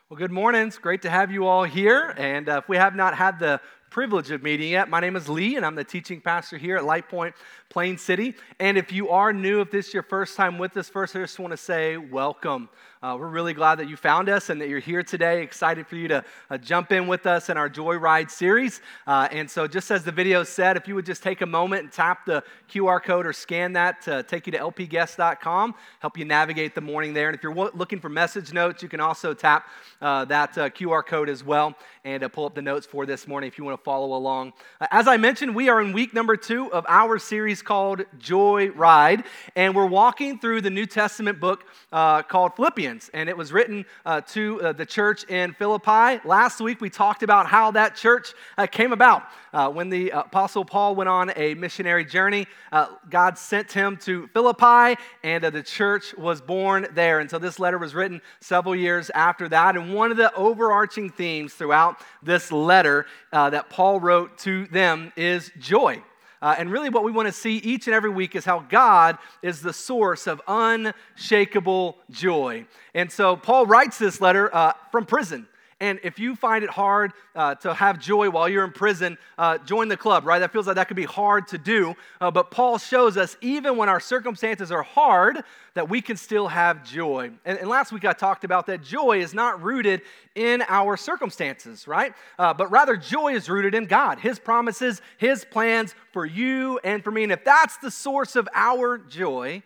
Well, good morning. It's great to have you all here. And if we have not had the privilege of meeting yet, my name is Lee, and I'm the teaching pastor here at Light Point Plain City. And if you are new, if this is your first time with us, first I just want to say welcome. We're really glad that you found us and that you're here today. Excited for you to jump in with us in our Joyride series. And so just as the video said, if you would just take a moment and tap the QR code or scan that to take you to lpguest.com, help you navigate the morning there. And if you're looking for message notes, you can also tap that QR code as well and pull up the notes for this morning if you want to follow along. As I mentioned, we are in week number 2 of our series called Joyride, and we're walking through the New Testament book called Philippians. And it was written to the church in Philippi. Last week, we talked about how that church came about. When the Apostle Paul went on a missionary journey, God sent him to Philippi, and the church was born there. And so this letter was written several years after that. And one of the overarching themes throughout this letter that Paul wrote to them is joy. And really what we want to see each and every week is how God is the source of unshakable joy. And so Paul writes this letter from prison. And if you find it hard to have joy while you're in prison, join the club, right? That feels like that could be hard to do. But Paul shows us, even when our circumstances are hard, that we can still have joy. And last week I talked about that joy is not rooted in our circumstances, right? But rather joy is rooted in God, His promises, His plans for you and for me. And if that's the source of our joy,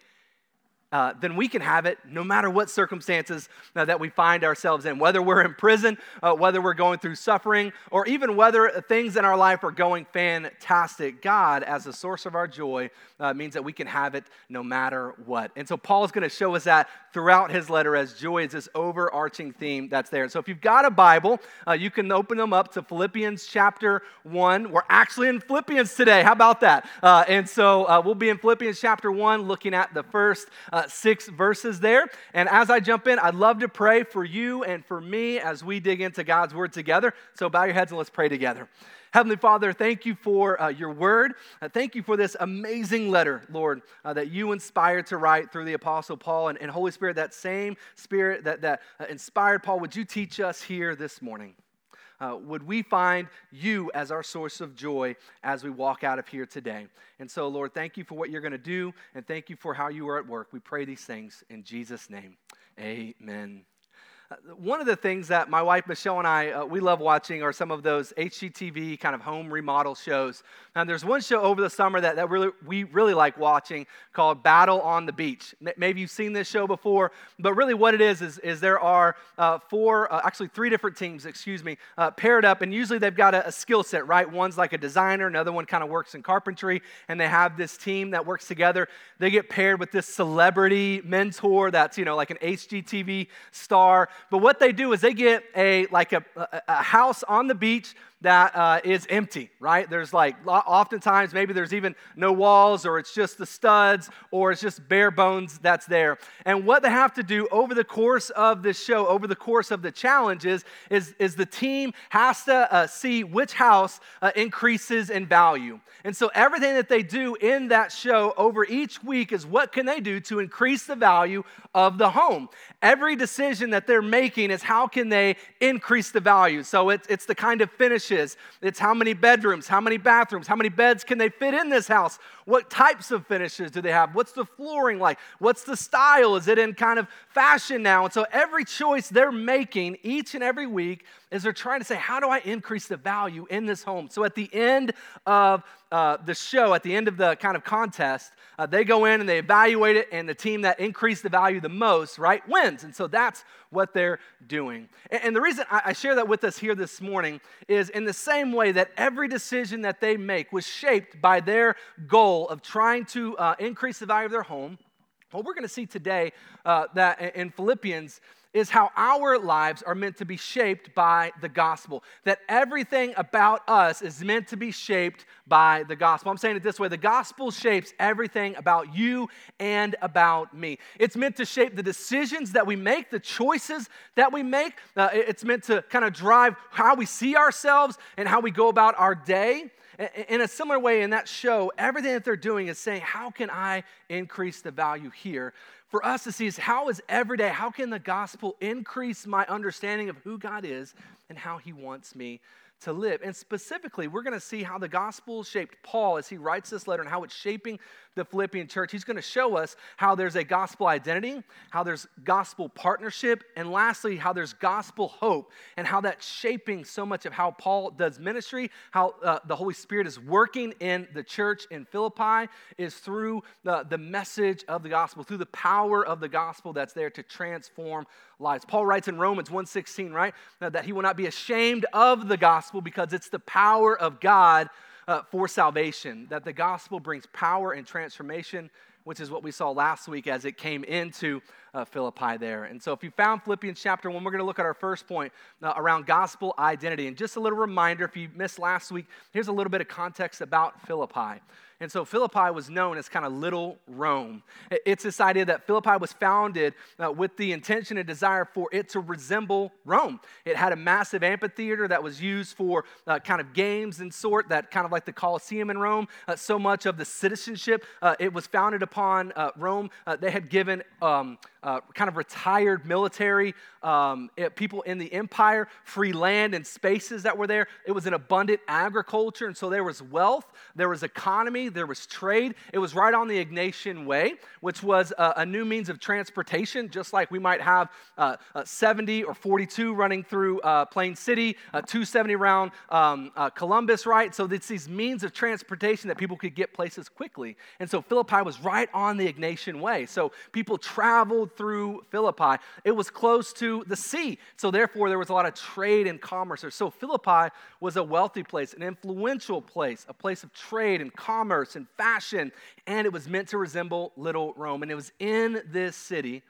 then we can have it no matter what circumstances that we find ourselves in. Whether we're in prison, whether we're going through suffering, or even whether things in our life are going fantastic, God, as the source of our joy, means that we can have it no matter what. And so Paul is going to show us that throughout his letter, as joy is this overarching theme that's there. So if you've got a Bible, you can open them up to Philippians chapter 1. We're actually in Philippians today. How about that? And so we'll be in Philippians chapter 1, looking at the first 6 verses there. And as I jump in, I'd love to pray for you and for me as we dig into God's word together. So bow your heads and let's pray together. Heavenly Father, thank you for your word. Thank you for this amazing letter, Lord, that you inspired to write through the Apostle Paul. And Holy Spirit, that same Spirit that inspired Paul, would you teach us here this morning? Would we find you as our source of joy as we walk out of here today? And so, Lord, thank you for what you're going to do, and thank you for how you are at work. We pray these things in Jesus' name. Amen. One of the things that my wife Michelle and I, we love watching are some of those HGTV kind of home remodel shows. And there's one show over the summer that we really like watching called Battle on the Beach. Maybe you've seen this show before, but really what it is there are 3 different teams, paired up, and usually they've got a skill set, right? One's like a designer, another one kind of works in carpentry, and they have this team that works together. They get paired with this celebrity mentor that's, like an HGTV star. But what they do is they get a house on the beach that is empty, right? There's oftentimes maybe there's even no walls, or it's just the studs, or it's just bare bones that's there. And what they have to do over the course of the show, over the course of the challenge is the team has to see which house increases in value. And so everything that they do in that show over each week is what can they do to increase the value of the home. Every decision that they're making is how can they increase the value. So it's the kind of finishes. It's how many bedrooms, how many bathrooms, how many beds can they fit in this house? What types of finishes do they have? What's the flooring like? What's the style? Is it in kind of fashion now? And so every choice they're making each and every week is they're trying to say, how do I increase the value in this home? So at the end of the show, at the end of the kind of contest, they go in and they evaluate it, and the team that increased the value the most, right, wins. And so that's what they're doing. And the reason I share that with us here this morning is in the same way that every decision that they make was shaped by their goal of trying to increase the value of their home. What we're going to see today that in Philippians is how our lives are meant to be shaped by the gospel. That everything about us is meant to be shaped by the gospel. I'm saying it this way: the gospel shapes everything about you and about me. It's meant to shape the decisions that we make, the choices that we make. It's meant to kind of drive how we see ourselves and how we go about our day. In a similar way, in that show, everything that they're doing is saying, how can I increase the value here? for us to see is how is every day, how can the gospel increase my understanding of who God is and how he wants me to live. And specifically, we're going to see how the gospel shaped Paul as he writes this letter and how it's shaping the Philippian church. He's going to show us how there's a gospel identity, how there's gospel partnership, and lastly, how there's gospel hope, and how that's shaping so much of how Paul does ministry, how the Holy Spirit is working in the church in Philippi is through the message of the gospel, through the power of the gospel that's there to transform lives. Paul writes in Romans 1:16, right, that he will not be ashamed of the gospel because it's the power of God for salvation, that the gospel brings power and transformation, which is what we saw last week as it came into Philippi there. And so if you found Philippians chapter 1, we're going to look at our first point around gospel identity. And just a little reminder, if you missed last week, here's a little bit of context about Philippi. And so Philippi was known as kind of Little Rome. It's this idea that Philippi was founded with the intention and desire for it to resemble Rome. It had a massive amphitheater that was used for kind of games and sort, that kind of like the Colosseum in Rome. So much of the citizenship, it was founded upon Rome. They had given kind of retired military people in the empire free land and spaces that were there. It was an abundant agriculture, and so there was wealth, there was economy, there was trade. It was right on the Egnatian Way, which was a new means of transportation, just like we might have 70 or 42 running through Plain City, 270 around Columbus, right? So it's these means of transportation that people could get places quickly. And so Philippi was right on the Egnatian Way. So people traveled through Philippi. It was close to the sea, so therefore there was a lot of trade and commerce there. So Philippi was a wealthy place, an influential place, a place of trade and commerce and fashion, and it was meant to resemble Little Rome. And it was in this city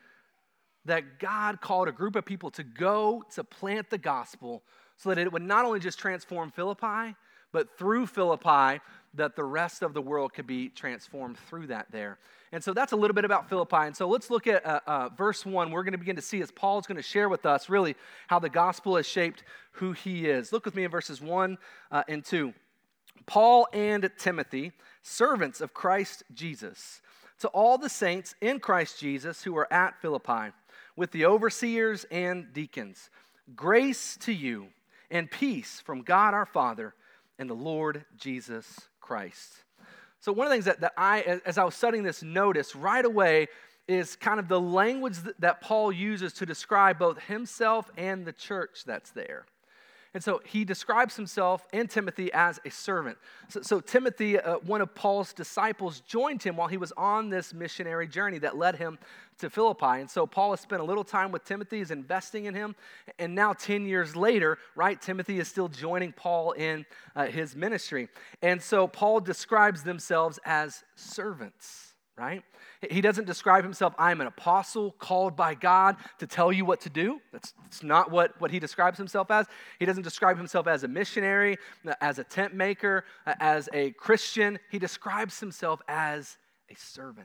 that God called a group of people to go to plant the gospel so that it would not only just transform Philippi, but through Philippi, that the rest of the world could be transformed through that there. And so that's a little bit about Philippi. And so let's look at verse 1. We're going to begin to see as Paul's going to share with us really how the gospel has shaped who he is. Look with me in verses 1 and 2. Paul and Timothy, servants of Christ Jesus, to all the saints in Christ Jesus who are at Philippi, with the overseers and deacons, grace to you and peace from God our Father and the Lord Jesus Christ. So one of the things that I, as I was studying this, noticed right away is kind of the language that Paul uses to describe both himself and the church that's there. And so he describes himself and Timothy as a servant. So Timothy, one of Paul's disciples, joined him while he was on this missionary journey that led him to Philippi. And so Paul has spent a little time with Timothy, is investing in him. And now 10 years later, right, Timothy is still joining Paul in his ministry. And so Paul describes themselves as servants, right? He doesn't describe himself, I'm an apostle called by God to tell you what to do. That's not what he describes himself as. He doesn't describe himself as a missionary, as a tent maker, as a Christian. He describes himself as a servant.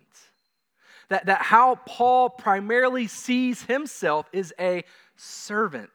That how Paul primarily sees himself is a servant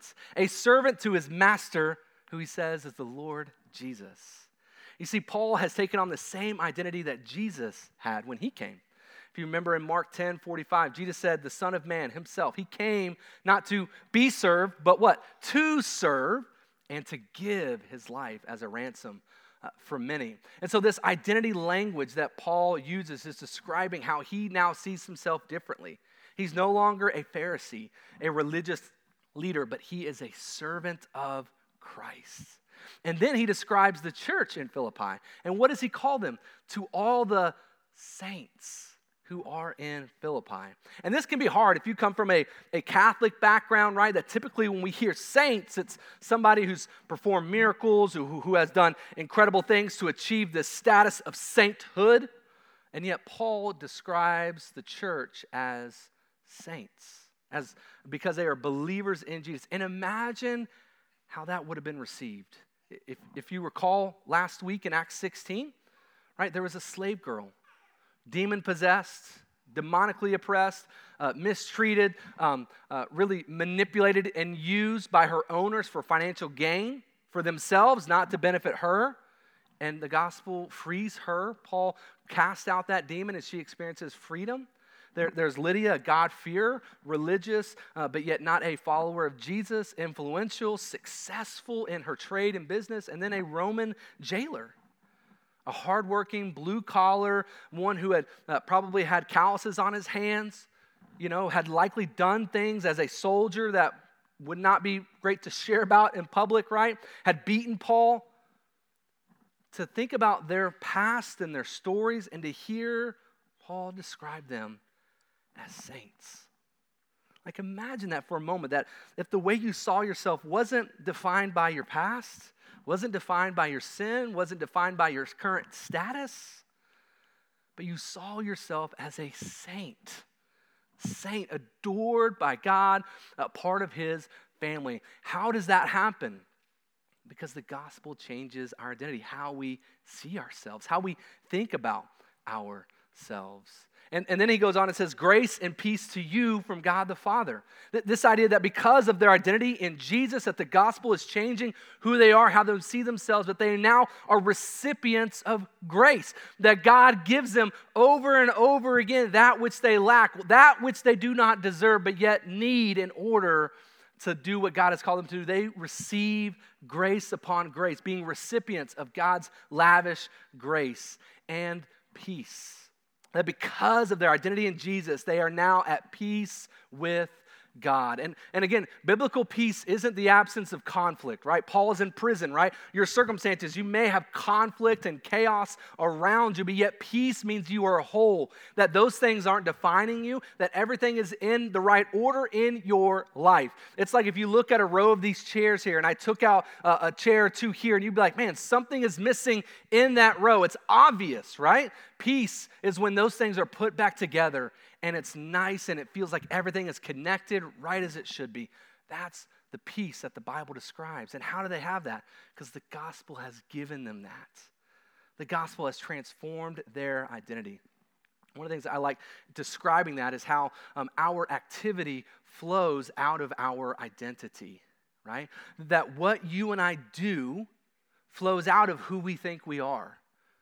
to his master, who he says is the Lord Jesus. You see, Paul has taken on the same identity that Jesus had when he came. If you remember in Mark 10:45, Jesus said, the Son of Man himself, he came not to be served, but what? To serve and to give his life as a ransom for many. And so this identity language that Paul uses is describing how he now sees himself differently. He's no longer a Pharisee, a religious leader, but he is a servant of Christ. And then he describes the church in Philippi. And what does he call them? To all the saints who are in Philippi. And this can be hard if you come from a Catholic background, right? That typically when we hear saints, it's somebody who's performed miracles, who has done incredible things to achieve this status of sainthood. And yet Paul describes the church as saints, because they are believers in Jesus. And imagine how that would have been received. If you recall last week in Acts 16, right, there was a slave girl, demon-possessed, demonically oppressed, mistreated, really manipulated and used by her owners for financial gain for themselves, not to benefit her. And the gospel frees her. Paul casts out that demon and she experiences freedom. There's Lydia, a God-fearer, religious, but yet not a follower of Jesus, influential, successful in her trade and business, and then a Roman jailer. A hardworking, blue-collar, one who had probably had calluses on his hands, had likely done things as a soldier that would not be great to share about in public, right? Had beaten Paul. To think about their past and their stories and to hear Paul describe them as saints. Like, imagine that for a moment, that if the way you saw yourself wasn't defined by your past, wasn't defined by your sin, wasn't defined by your current status, but you saw yourself as a saint, adored by God, a part of his family. How does that happen? Because the gospel changes our identity, how we see ourselves, how we think about ourselves. And then he goes on and says, grace and peace to you from God the Father. This idea that because of their identity in Jesus, that the gospel is changing who they are, how they see themselves, that they now are recipients of grace, that God gives them over and over again that which they lack, that which they do not deserve, but yet need in order to do what God has called them to do. They receive grace upon grace, being recipients of God's lavish grace and peace. That because of their identity in Jesus, they are now at peace with God. And again, biblical peace isn't the absence of conflict, right? Paul is in prison, right? Your circumstances, you may have conflict and chaos around you, but yet peace means you are whole, that those things aren't defining you, that everything is in the right order in your life. It's like if you look at a row of these chairs here, and I took out a chair or two here, and you'd be like, man, something is missing in that row. It's obvious, right? Peace is when those things are put back together and it's nice and it feels like everything is connected right as it should be. That's the peace that the Bible describes. And how do they have that? Because the gospel has given them that. The gospel has transformed their identity. One of the things I like describing that is how our activity flows out of our identity, right? That what you and I do flows out of who we think we are.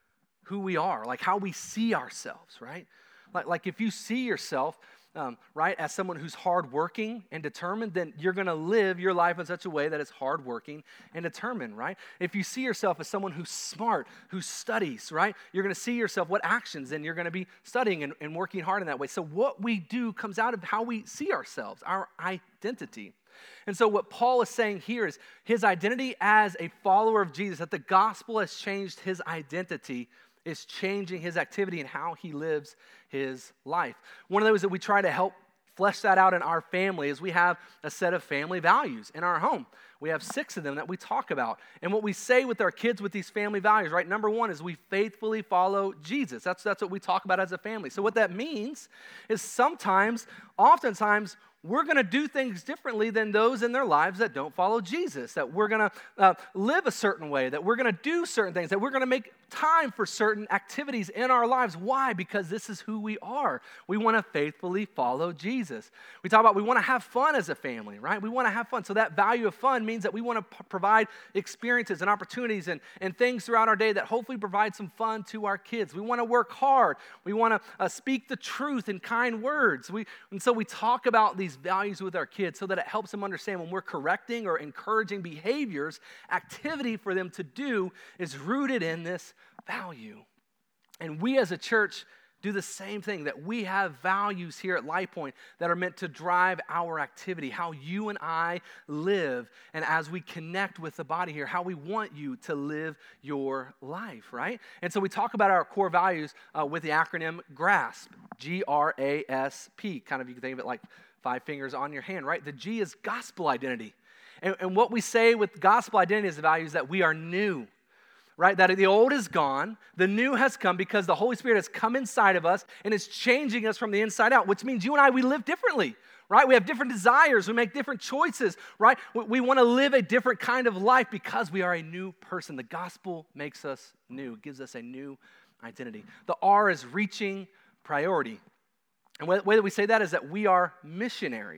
Like how we see ourselves, right? Like if you see yourself, right, as someone who's hardworking and determined, then you're going to live your life in such a way that is hardworking and determined, right? If you see yourself as someone who's smart, who studies, right, you're going to see yourself what actions, and you're going to be studying and working hard in that way. So what we do comes out of how we see ourselves, our identity. And so what Paul is saying here is his identity as a follower of Jesus, that the gospel has changed his identity, is changing his activity and how he lives his life. One of those that we try to help flesh that out in our family is we have a set of family values in our home. We have 6 of them that we talk about. And what we say with our kids with these family values, right? Number 1 is we faithfully follow Jesus. That's what we talk about as a family. So what that means is oftentimes, we're going to do things differently than those in their lives that don't follow Jesus, that we're going to live a certain way, that we're going to do certain things, that we're going to make time for certain activities in our lives. Why? Because this is who we are. We want to faithfully follow Jesus. We talk about we want to have fun as a family, right? We want to have fun. So that value of fun means that we want to provide experiences and opportunities and things throughout our day that hopefully provide some fun to our kids. We want to work hard. We want to speak the truth in kind words. And so we talk about these values with our kids so that it helps them understand when we're correcting or encouraging behaviors, activity for them to do is rooted in this value. And we as a church do the same thing, that we have values here at LifePoint that are meant to drive our activity, how you and I live, and as we connect with the body here, how we want you to live your life, right? And so we talk about our core values with the acronym GRASP, G-R-A-S-P. Kind of, you can think of it like 5 fingers on your hand, right? The G is gospel identity. And what we say with gospel identity as the value is that we are new, right? That the old is gone, the new has come because the Holy Spirit has come inside of us and is changing us from the inside out, which means you and I, we live differently, right? We have different desires, we make different choices, right? We want to live a different kind of life because we are a new person. The gospel makes us new, gives us a new identity. The R is reaching priority. And the way that we say that is that we are missionaries,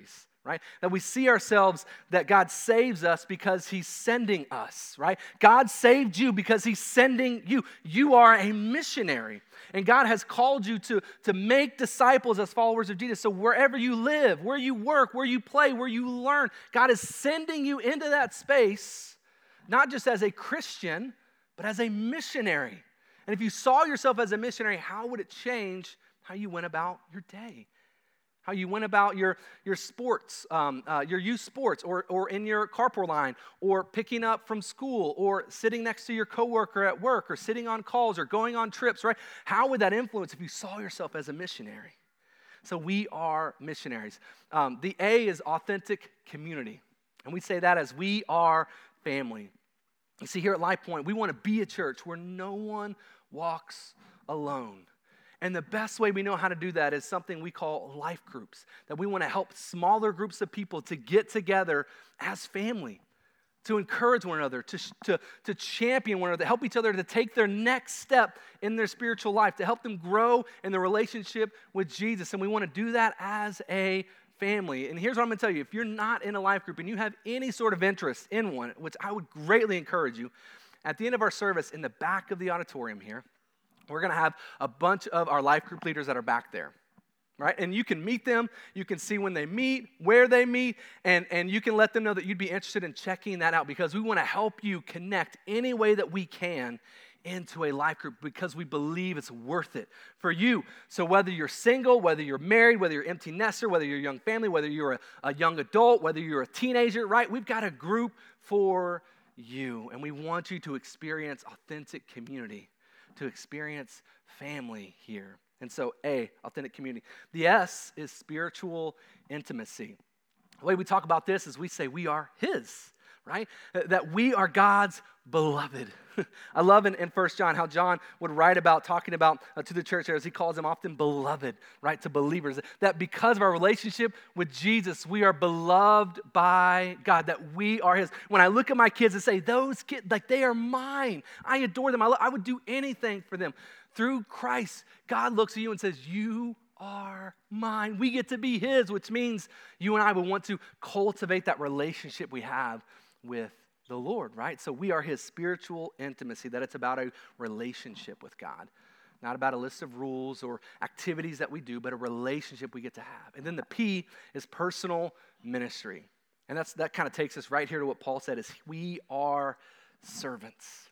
right? That we see ourselves, that God saves us because he's sending us, right? God saved you because he's sending you. You are a missionary, and God has called you to make disciples as followers of Jesus. So wherever you live, where you work, where you play, where you learn, God is sending you into that space, not just as a Christian, but as a missionary. And if you saw yourself as a missionary, how would it change how you went about your day? How you went about your sports, your youth sports, or in your carpool line, or picking up from school, or sitting next to your coworker at work, or sitting on calls, or going on trips, right? How would that influence if you saw yourself as a missionary? So we are missionaries. The A is authentic community. And we say that as we are family. You see, here at Life Point, we want to be a church where no one walks alone. And the best way we know how to do that is something we call life groups, that we want to help smaller groups of people to get together as family, to encourage one another, to champion one another, to help each other to take their next step in their spiritual life, to help them grow in their relationship with Jesus. And we want to do that as a family. And here's what I'm going to tell you. If you're not in a life group and you have any sort of interest in one, which I would greatly encourage you, at the end of our service in the back of the auditorium here, we're going to have a bunch of our life group leaders that are back there, right? And you can meet them. You can see when they meet, where they meet, and you can let them know that you'd be interested in checking that out, because we want to help you connect any way that we can into a life group, because we believe it's worth it for you. So whether you're single, whether you're married, whether you're empty nester, whether you're a young family, whether you're a young adult, whether you're a teenager, right? We've got a group for you, and we want you to experience authentic community, to experience family here. And so A, authentic community. The S is spiritual intimacy. The way we talk about this is we say we are his, right? That we are God's beloved. I love in 1 John how John would write about, talking about to the church there, as he calls them often beloved, right, to believers. That because of our relationship with Jesus, we are beloved by God, that we are his. When I look at my kids and say, those kids, like they are mine. I adore them. I would do anything for them. Through Christ, God looks at you and says, you are mine. We get to be his, which means you and I will want to cultivate that relationship we have with the Lord, right? So we are his spiritual intimacy, that it's about a relationship with God, not about a list of rules or activities that we do, but a relationship we get to have. And then the P is personal ministry. And that kind of takes us right here to what Paul said is we are servants.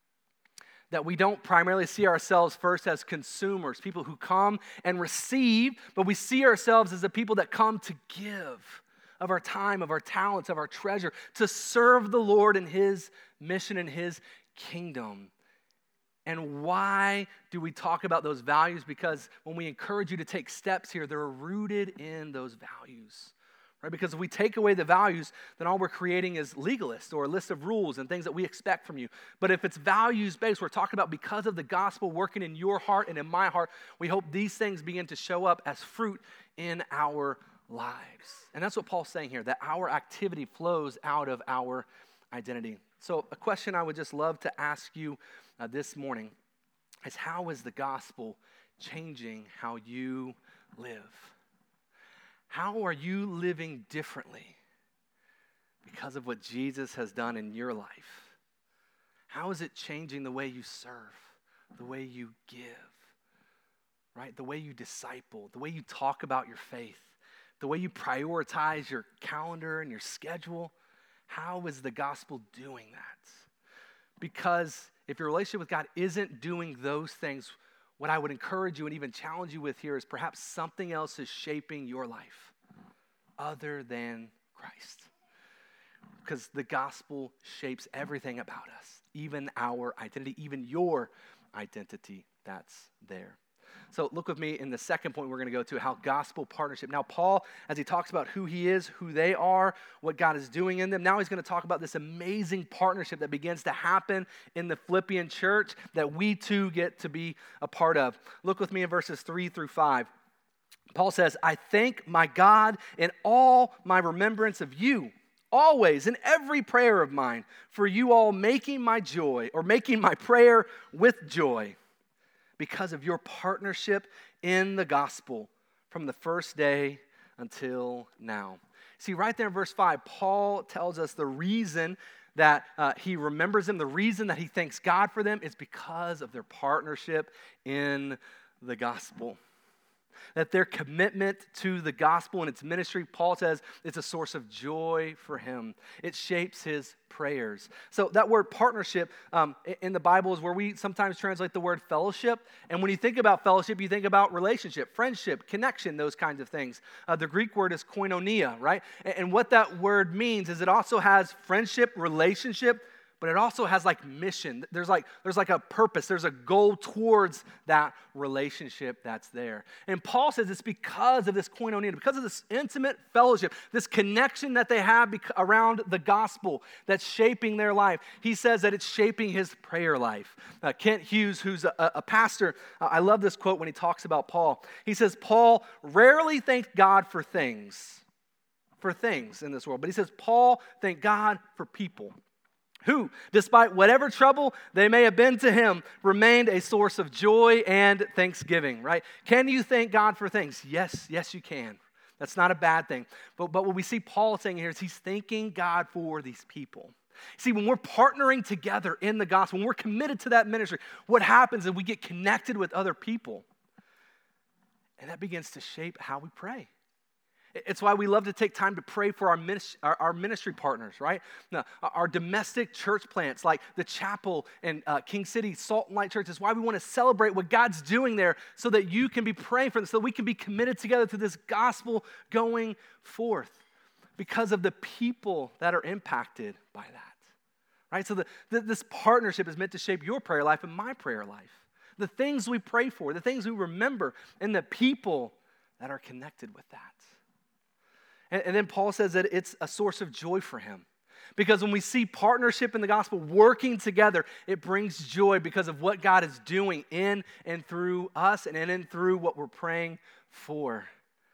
That we don't primarily see ourselves first as consumers, people who come and receive, but we see ourselves as the people that come to give of our time, of our talents, of our treasure, to serve the Lord in his mission and his kingdom. And why do we talk about those values? Because when we encourage you to take steps here, they're rooted in those values, right? Because if we take away the values, then all we're creating is legalists or a list of rules and things that we expect from you. But if it's values-based, we're talking about because of the gospel working in your heart and in my heart, we hope these things begin to show up as fruit in our lives. And that's what Paul's saying here, that our activity flows out of our identity. So a question I would just love to ask you this morning is, how is the gospel changing how you live? How are you living differently because of what Jesus has done in your life? How is it changing the way you serve, the way you give, right? The way you disciple, the way you talk about your faith, the way you prioritize your calendar and your schedule? How is the gospel doing that? Because if your relationship with God isn't doing those things, what I would encourage you and even challenge you with here is perhaps something else is shaping your life other than Christ. Because the gospel shapes everything about us, even our identity, even your identity that's there. So look with me in the second point we're going to go to, how gospel partnership. Now Paul, as he talks about who he is, who they are, what God is doing in them, now he's going to talk about this amazing partnership that begins to happen in the Philippian church that we too get to be a part of. Look with me in verses 3 through 5. Paul says, I thank my God in all my remembrance of you, always in every prayer of mine, for you all making my prayer with joy, because of your partnership in the gospel from the first day until now. See, right there in verse 5, Paul tells us the reason that he remembers them, the reason that he thanks God for them is because of their partnership in the gospel. That their commitment to the gospel and its ministry, Paul says, it's a source of joy for him. It shapes his prayers. So that word partnership in the Bible is where we sometimes translate the word fellowship. And when you think about fellowship, you think about relationship, friendship, connection, those kinds of things. The Greek word is koinonia, right? And what that word means is it also has friendship, relationship, but it also has like mission. There's like a purpose. There's a goal towards that relationship that's there. And Paul says it's because of this koinonia, because of this intimate fellowship, this connection that they have around the gospel that's shaping their life. He says that it's shaping his prayer life. Kent Hughes, who's a pastor, I love this quote when he talks about Paul. He says, Paul rarely thanked God for things in this world, but he says, Paul thanked God for people who, despite whatever trouble they may have been to him, remained a source of joy and thanksgiving, right? Can you thank God for things? Yes, you can. That's not a bad thing. But what we see Paul saying here is he's thanking God for these people. See, when we're partnering together in the gospel, when we're committed to that ministry, what happens is we get connected with other people. And that begins to shape how we pray. It's why we love to take time to pray for our ministry partners, right? Now, our domestic church plants like the chapel and King City Salt and Light Church. It's why we want to celebrate what God's doing there so that you can be praying for them, so that we can be committed together to this gospel going forth because of the people that are impacted by that, right? So this partnership is meant to shape your prayer life and my prayer life. The things we pray for, the things we remember, and the people that are connected with that. And then Paul says that it's a source of joy for him. Because when we see partnership in the gospel working together, it brings joy because of what God is doing in and through us and in and through what we're praying for.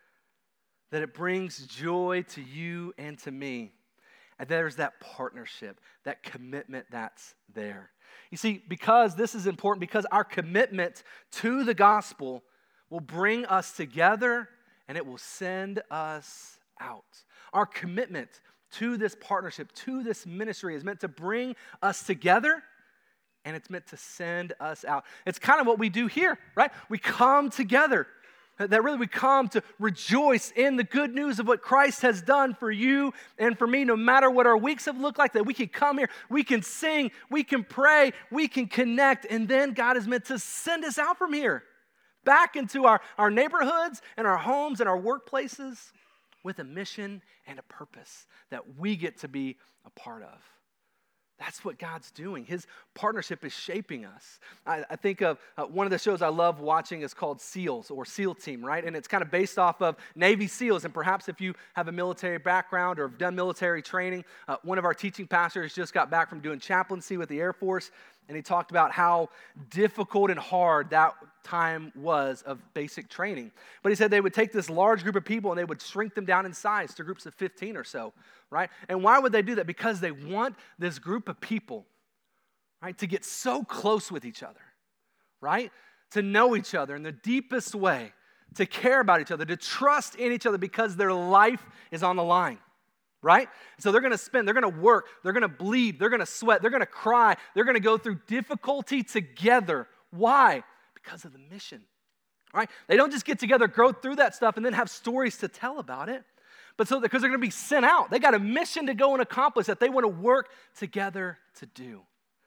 That it brings joy to you and to me. And there's that partnership, that commitment that's there. You see, because this is important, because our commitment to the gospel will bring us together and it will send us out. Our commitment to this partnership, to this ministry is meant to bring us together and it's meant to send us out. It's kind of what we do here, right? We come together. That really we come to rejoice in the good news of what Christ has done for you and for me, no matter what our weeks have looked like, that we can come here, we can sing, we can pray, we can connect, and then God is meant to send us out from here, back into our neighborhoods and our homes and our workplaces, with a mission and a purpose that we get to be a part of. That's what God's doing. His partnership is shaping us. I think of one of the shows I love watching is called SEALs or SEAL Team, right? And it's kind of based off of Navy SEALs. And perhaps if you have a military background or have done military training, one of our teaching pastors just got back from doing chaplaincy with the Air Force. And he talked about how difficult and hard that time was of basic training. But he said they would take this large group of people and they would shrink them down in size to groups of 15 or so, right? And why would they do that? Because they want this group of people, right, to get so close with each other, right? To know each other in the deepest way, to care about each other, to trust in each other because their life is on the line. Right? So they're going to work, they're going to bleed, they're going to sweat, they're going to cry, they're going to go through difficulty together. Why? Because of the mission, right? They don't just get together, go through that stuff, and then have stories to tell about it, but so because they're going to be sent out. They got a mission to go and accomplish that they want to work together to do.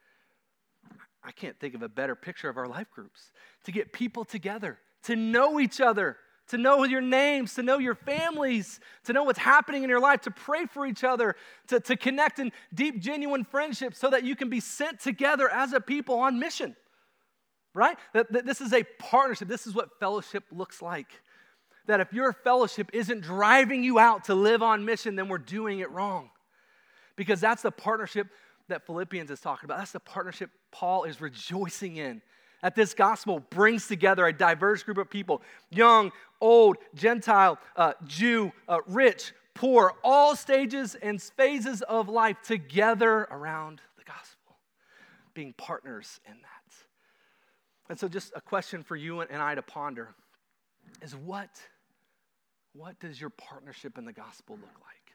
I can't think of a better picture of our life groups, to get people together, to know each other, to know your names, to know your families, to know what's happening in your life, to pray for each other, to connect in deep, genuine friendships so that you can be sent together as a people on mission, right? That this is a partnership. This is what fellowship looks like. That if your fellowship isn't driving you out to live on mission, then we're doing it wrong. Because that's the partnership that Philippians is talking about. That's the partnership Paul is rejoicing in. That this gospel brings together a diverse group of people, young, old, Gentile, Jew, rich, poor, all stages and phases of life together around the gospel, being partners in that. And so just a question for you and I to ponder is what does your partnership in the gospel look like?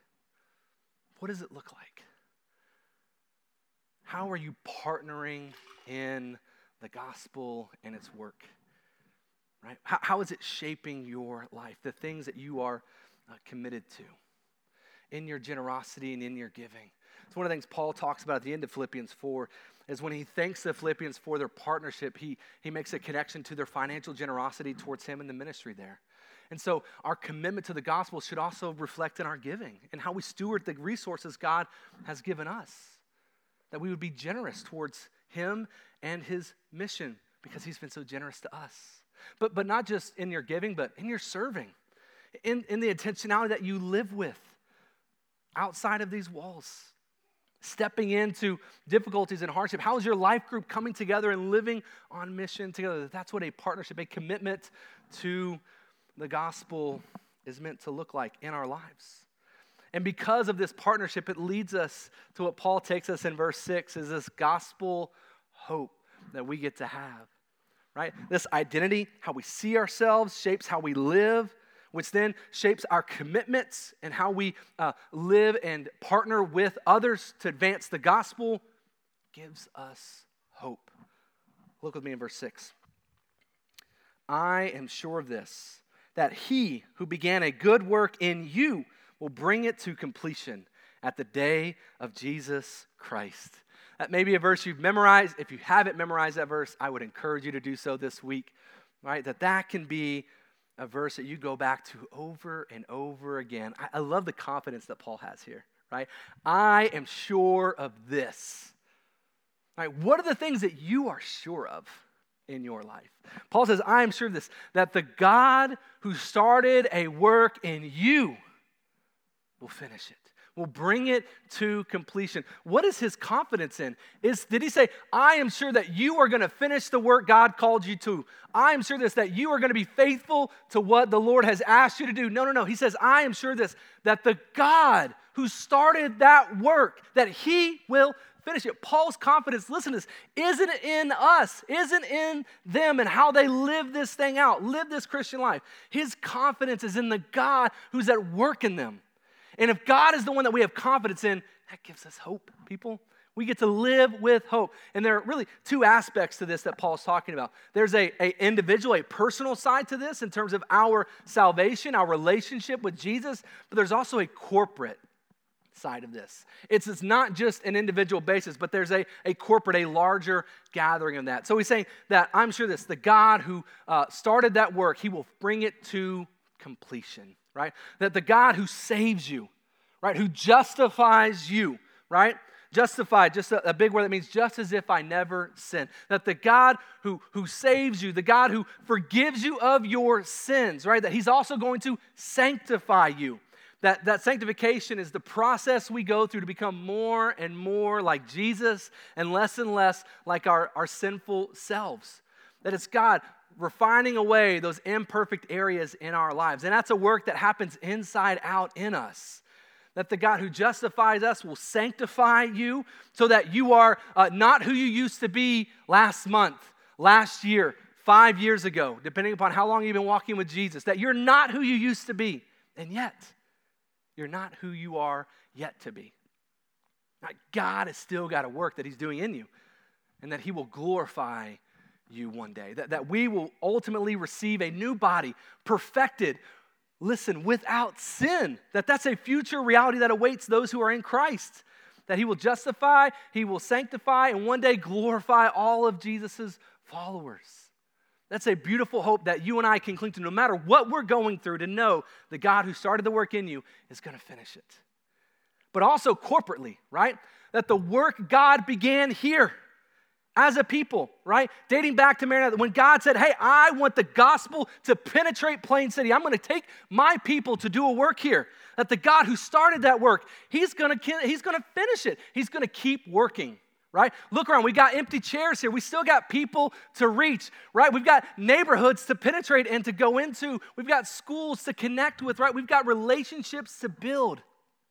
what does it look like? How are you partnering in the gospel and its work? Right? How is it shaping your life? The things that you are committed to in your generosity and in your giving. It's one of the things Paul talks about at the end of Philippians 4 is when he thanks the Philippians for their partnership, he makes a connection to their financial generosity towards him and the ministry there. And so our commitment to the gospel should also reflect in our giving and how we steward the resources God has given us. That we would be generous towards him and his mission because he's been so generous to us. But not just in your giving, but in your serving, in the intentionality that you live with outside of these walls, stepping into difficulties and hardship. How is your life group coming together and living on mission together? That's what a partnership, a commitment to the gospel is meant to look like in our lives. And because of this partnership, it leads us to what Paul takes us in verse 6 is this gospel hope that we get to have. Right? This identity, how we see ourselves, shapes how we live, which then shapes our commitments and how we live and partner with others to advance the gospel, gives us hope. Look with me in verse 6. I am sure of this, that he who began a good work in you will bring it to completion at the day of Jesus Christ. That may be a verse you've memorized. If you haven't memorized that verse, I would encourage you to do so this week, right? That can be a verse that you go back to over and over again. I love the confidence that Paul has here, right? I am sure of this. Right? What are the things that you are sure of in your life? Paul says, I am sure of this, that the God who started a work in you will finish it. Will bring it to completion. What is his confidence in? Did he say, I am sure that you are going to finish the work God called you to? I am sure that you are going to be faithful to what the Lord has asked you to do. No. He says, I am sure that the God who started that work, that he will finish it. Paul's confidence, listen to this, isn't in us, isn't in them and how they live this thing out, live this Christian life. His confidence is in the God who's at work in them. And if God is the one that we have confidence in, that gives us hope, people. We get to live with hope. And there are really two aspects to this that Paul's talking about. There's a individual, a personal side to this in terms of our salvation, our relationship with Jesus, but there's also a corporate side of this. It's not just an individual basis, but there's a corporate, a larger gathering of that. So he's saying that I'm sure the God who started that work, he will bring it to completion. Right? That the God who saves you, right? Who justifies you, right? Justified, just a big word that means just as if I never sinned. That the God who saves you, the God who forgives you of your sins, right? That he's also going to sanctify you. That sanctification is the process we go through to become more and more like Jesus and less like our sinful selves. That it's God refining away those imperfect areas in our lives. And that's a work that happens inside out in us. That the God who justifies us will sanctify you so that you are not who you used to be last month, last year, 5 years ago, depending upon how long you've been walking with Jesus. That you're not who you used to be, and yet you're not who you are yet to be. Now, God has still got a work that he's doing in you, and that he will glorify you one day, that we will ultimately receive a new body, perfected, listen, without sin, that's a future reality that awaits those who are in Christ, that he will justify, he will sanctify, and one day glorify all of Jesus's followers. That's a beautiful hope that you and I can cling to no matter what we're going through, to know the God who started the work in you is going to finish it. But also corporately, right? That the work God began here, as a people, right? Dating back to Maranatha, when God said, hey, I want the gospel to penetrate Plain City. I'm going to take my people to do a work here. That the God who started that work, he's going to finish it. He's going to keep working, right? Look around. We got empty chairs here. We still got people to reach, right? We've got neighborhoods to penetrate and to go into. We've got schools to connect with, right? We've got relationships to build.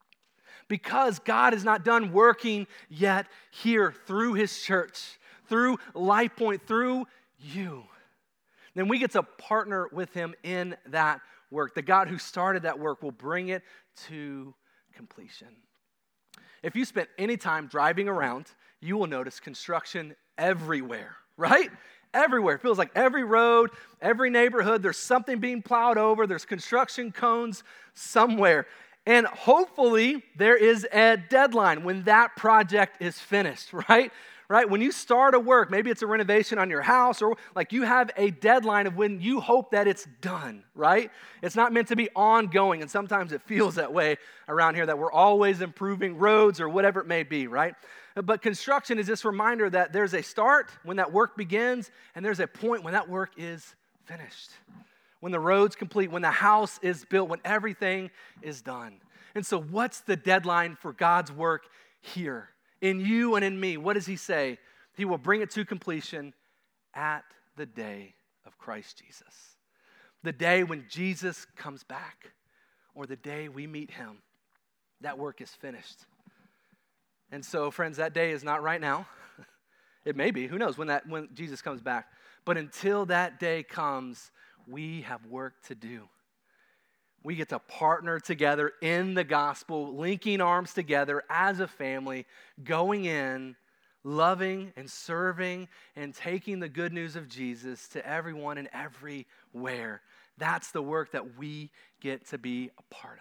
Because God is not done working yet here through his church, through Life Point, through you. Then we get to partner with him in that work. The God who started that work will bring it to completion. If you spent any time driving around, you will notice construction everywhere, right? Everywhere. It feels like every road, every neighborhood, there's something being plowed over. There's construction cones somewhere. And hopefully there is a deadline when that project is finished, right? Right? When you start a work, maybe it's a renovation on your house, or like you have a deadline of when you hope that it's done, right? It's not meant to be ongoing, and sometimes it feels that way around here, that we're always improving roads or whatever it may be, right? But construction is this reminder that there's a start when that work begins, and there's a point when that work is finished. When the road's complete, when the house is built, when everything is done. And so what's the deadline for God's work here? In you and in me, what does he say? He will bring it to completion at the day of Christ Jesus. The day when Jesus comes back, or the day we meet him, that work is finished. And so, friends, that day is not right now. It may be, who knows, when Jesus comes back. But until that day comes, we have work to do. We get to partner together in the gospel, linking arms together as a family, going in, loving and serving and taking the good news of Jesus to everyone and everywhere. That's the work that we get to be a part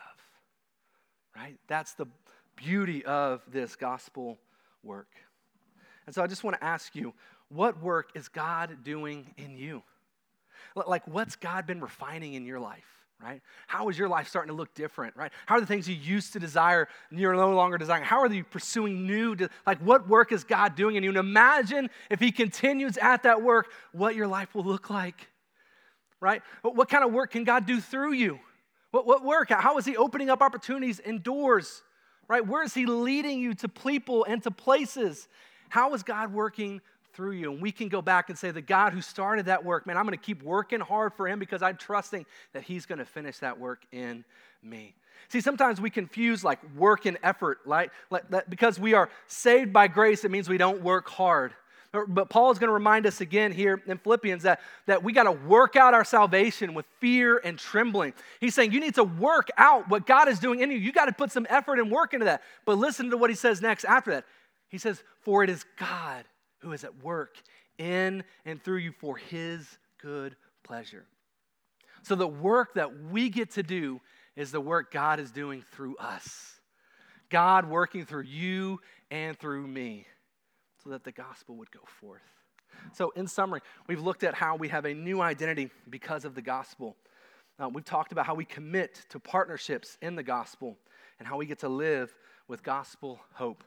of, right? That's the beauty of this gospel work. And so I just want to ask you, what work is God doing in you? Like, what's God been refining in your life? Right? How is your life starting to look different, right? How are the things you used to desire and you're no longer desiring? How are you pursuing new? Like, what work is God doing in you? And imagine if he continues at that work, what your life will look like, right? What kind of work can God do through you? What work? How is he opening up opportunities and doors, right? Where is he leading you to people and to places? How is God working through you? And we can go back and say, the God who started that work, man, I'm going to keep working hard for him because I'm trusting that he's going to finish that work in me. See, sometimes we confuse like work and effort, right? Like because we are saved by grace, it means we don't work hard. But Paul is going to remind us again here in Philippians that we got to work out our salvation with fear and trembling. He's saying you need to work out what God is doing in you. You got to put some effort and work into that. But listen to what he says next after that. He says, for it is God who is at work in and through you for his good pleasure. So the work that we get to do is the work God is doing through us. God working through you and through me so that the gospel would go forth. So in summary, we've looked at how we have a new identity because of the gospel. We've talked about how we commit to partnerships in the gospel and how we get to live with gospel hope.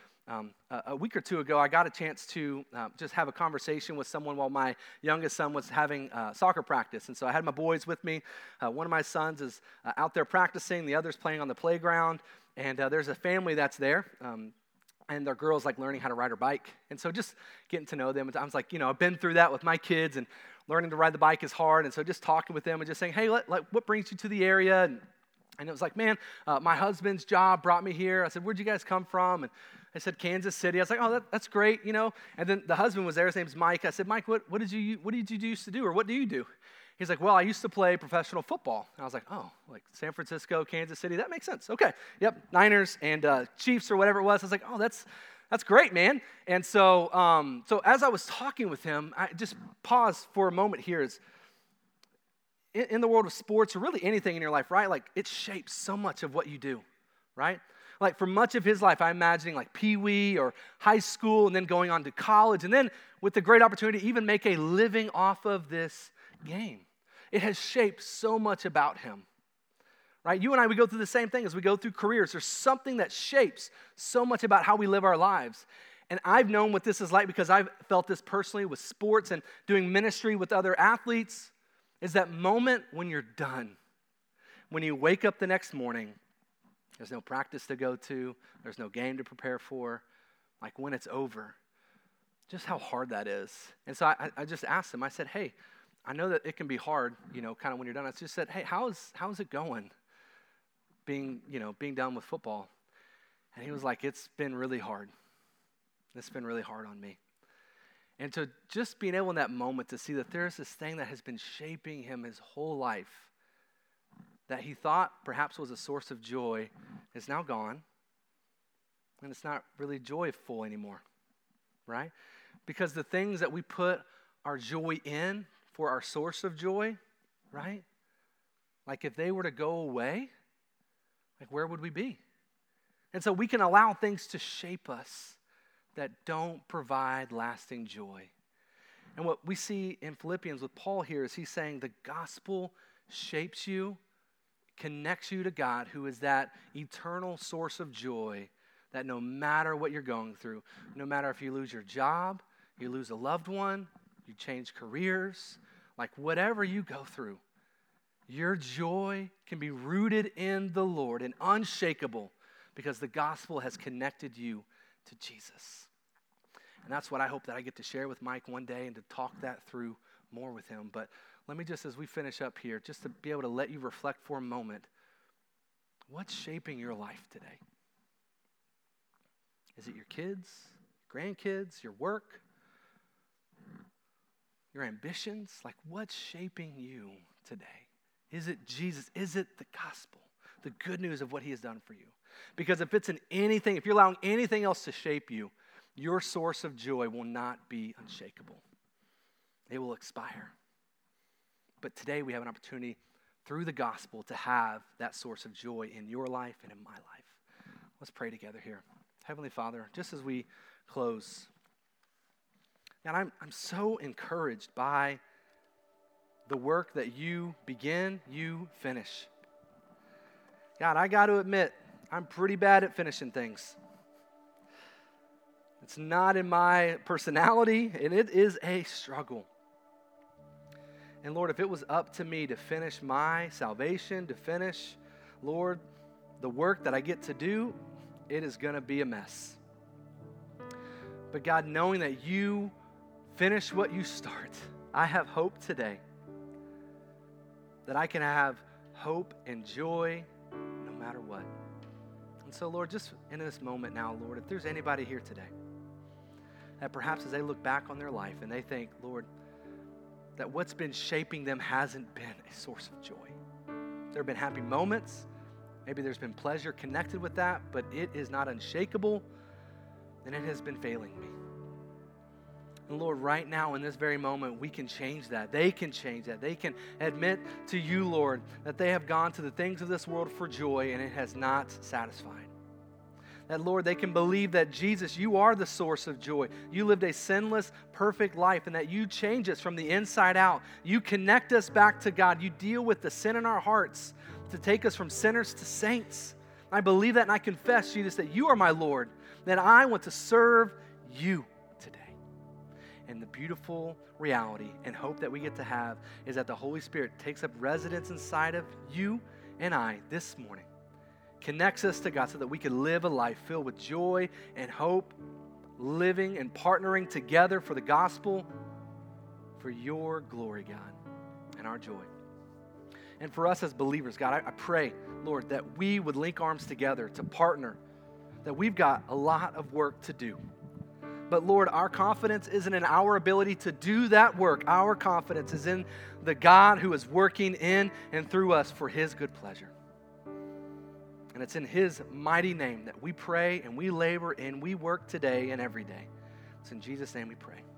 A week or two ago, I got a chance to just have a conversation with someone while my youngest son was having soccer practice. And so I had my boys with me. One of my sons is out there practicing. The other's playing on the playground. And there's a family that's there. And their girl's like learning how to ride her bike. And so just getting to know them. I was like, I've been through that with my kids. And learning to ride the bike is hard. And so just talking with them and just saying, hey, what brings you to the area? And it was like, man, my husband's job brought me here. I said, where'd you guys come from? And I said, Kansas City. I was like, oh, that's great, And then the husband was there. His name's Mike. I said, Mike, what did you used to do, or what do you do? He's like, well, I used to play professional football. And I was like, oh, like San Francisco, Kansas City. That makes sense. Okay, yep, Niners and Chiefs or whatever it was. I was like, oh, that's great, man. And so, so as I was talking with him, I just paused for a moment here. In the world of sports or really anything in your life, right? Like it shapes so much of what you do, right? Like for much of his life, I'm imagining like Pee-wee or high school and then going on to college and then with the great opportunity to even make a living off of this game. It has shaped so much about him, right? You and I, we go through the same thing as we go through careers. There's something that shapes so much about how we live our lives. And I've known what this is like because I've felt this personally with sports and doing ministry with other athletes. Is that moment when you're done. When you wake up the next morning, there's no practice to go to, there's no game to prepare for, like when it's over, just how hard that is. And so I just asked him, I said, hey, I know that it can be hard, kind of when you're done. I just said, hey, how's it going being done with football? And he was like, it's been really hard. It's been really hard on me. And to just being able in that moment to see that there's this thing that has been shaping him his whole life that he thought perhaps was a source of joy is now gone. and it's not really joyful anymore, right? Because the things that we put our joy in for our source of joy, right? Like if they were to go away, like where would we be? And so we can allow things to shape us that don't provide lasting joy. And what we see in Philippians with Paul here is he's saying the gospel shapes you, connects you to God, who is that eternal source of joy that no matter what you're going through, no matter if you lose your job, you lose a loved one, you change careers, like whatever you go through, your joy can be rooted in the Lord and unshakable because the gospel has connected you to Jesus. And that's what I hope that I get to share with Mike one day and to talk that through more with him. But let me just, as we finish up here, just to be able to let you reflect for a moment, what's shaping your life today? Is it your kids, grandkids, your work, your ambitions? Like what's shaping you today? Is it Jesus? Is it the gospel? The good news of what he has done for you? Because if it's in anything, if you're allowing anything else to shape you, your source of joy will not be unshakable. It will expire. But today we have an opportunity through the gospel to have that source of joy in your life and in my life. Let's pray together here. Heavenly Father, just as we close, God, I'm so encouraged by the work that you begin, you finish. God, I got to admit, I'm pretty bad at finishing things. It's not in my personality, and it is a struggle. And Lord, if it was up to me to finish my salvation, to finish, Lord, the work that I get to do, it is going to be a mess. But God, knowing that you finish what you start, I have hope today that I can have hope and joy no matter what. And so, Lord, just in this moment now, Lord, if there's anybody here today that perhaps as they look back on their life and they think, Lord, that what's been shaping them hasn't been a source of joy. There have been happy moments. Maybe there's been pleasure connected with that, but it is not unshakable, and it has been failing me. And Lord, right now in this very moment, we can change that. They can change that. They can admit to you, Lord, that they have gone to the things of this world for joy, and it has not satisfied. That, Lord, they can believe that, Jesus, you are the source of joy. You lived a sinless, perfect life, and that you change us from the inside out. You connect us back to God. You deal with the sin in our hearts to take us from sinners to saints. I believe that, and I confess, Jesus, that you are my Lord, that I want to serve you today. And the beautiful reality and hope that we get to have is that the Holy Spirit takes up residence inside of you and I this morning, connects us to God so that we can live a life filled with joy and hope, living and partnering together for the gospel, for your glory, God, and our joy. And for us as believers, God, I pray, Lord, that we would link arms together to partner, that we've got a lot of work to do. But Lord, our confidence isn't in our ability to do that work. Our confidence is in the God who is working in and through us for his good pleasure. And it's in his mighty name that we pray and we labor and we work today and every day. It's in Jesus' name we pray.